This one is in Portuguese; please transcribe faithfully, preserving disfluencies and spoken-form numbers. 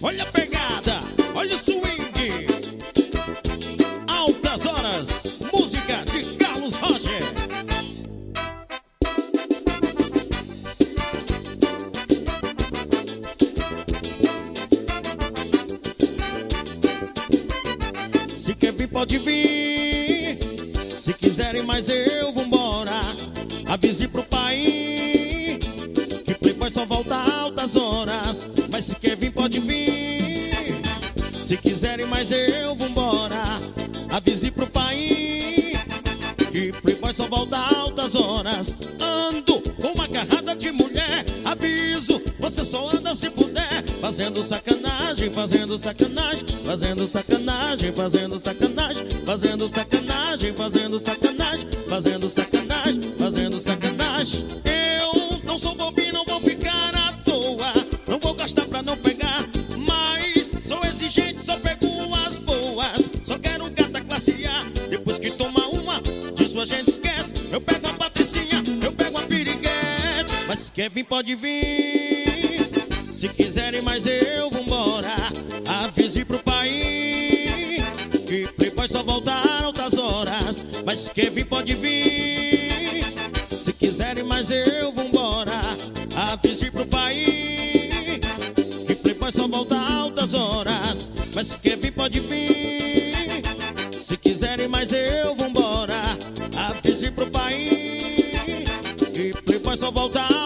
olha a pegada, olha o swing. Altas Horas, música de Carlos Roger. Se quer vir, pode vir. Se quiserem mais eu vou embora. Avise pro pai que Playboy só volta altas horas. Mas se quer vir, pode vir. Se quiserem mais eu vou embora. Avise pro pai que Playboy só volta altas horas. Ando com uma carrada de mulher. Aviso, você só anda se puder. Fazendo sacanagem, fazendo sacanagem, fazendo sacanagem, fazendo sacanagem, fazendo sacanagem, fazendo sacanagem, fazendo sacanagem, fazendo sacanagem. Eu não sou bobinho, não vou ficar à toa. Não vou gastar pra não pegar, mas sou exigente, só pego as boas. Só quero gata classe A. Depois que toma uma, disso a gente esquece. Eu pego a Patricinha, eu pego a piriguete. Mas se quer vir, pode vir. Se quiserem mais eu vou embora. Avise pro pai que Playboy só volta altas horas. Mas se quer vir, pode vir. Se quiserem mais eu vou embora. Avise pro pai que Playboy só volta altas horas. Mas se quer vir, pode vir. Se quiserem mais eu vou embora. Avise pro pai que Playboy só volta